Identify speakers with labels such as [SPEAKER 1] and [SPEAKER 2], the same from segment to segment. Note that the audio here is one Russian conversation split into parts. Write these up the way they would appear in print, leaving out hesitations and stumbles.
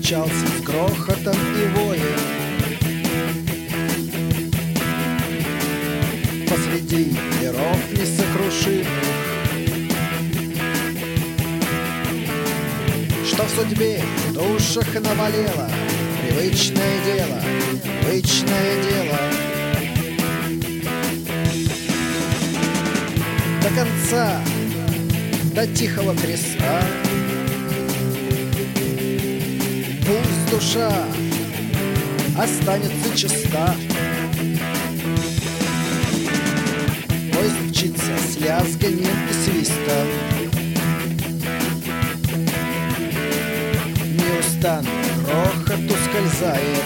[SPEAKER 1] мчался с грохотом и воем посреди миров несокрушимых. Что в судьбе в душах навалило привычное дело, привычное дело. До конца, до тихого креста пусть душа останется чиста. Поезд мчится с лязганьем и свистом, неустанный грохот ускользает.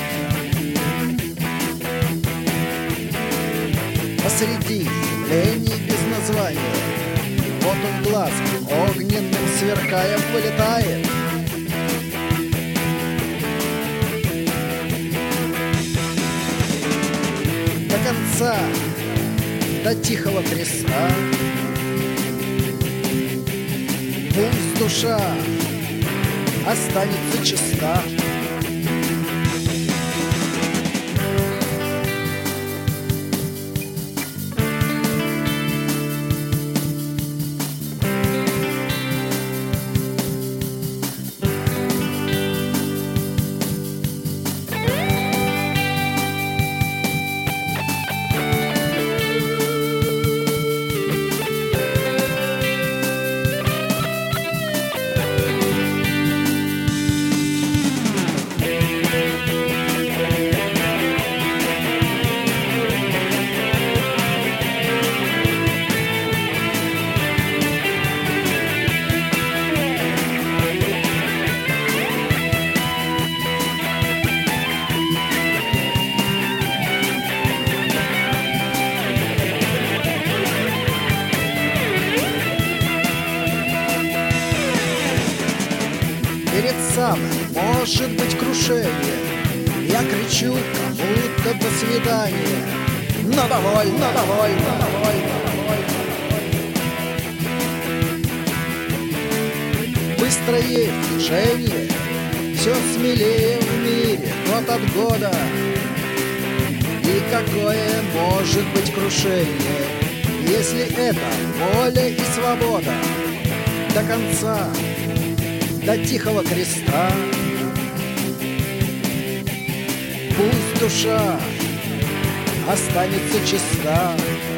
[SPEAKER 1] Посреди явлений без названия вот он глазом огненным сверкая вылетает. До конца, до тихого креста пусть душа останется чиста. Перед самым может быть крушение, я кричу кому-то до свидания. Но довольно, довольно, довольно, довольно. Быстрое движение, все смелее в мире год от года. И какое может быть крушение, если это воля и свобода? До конца, до тихого креста пусть душа останется чиста.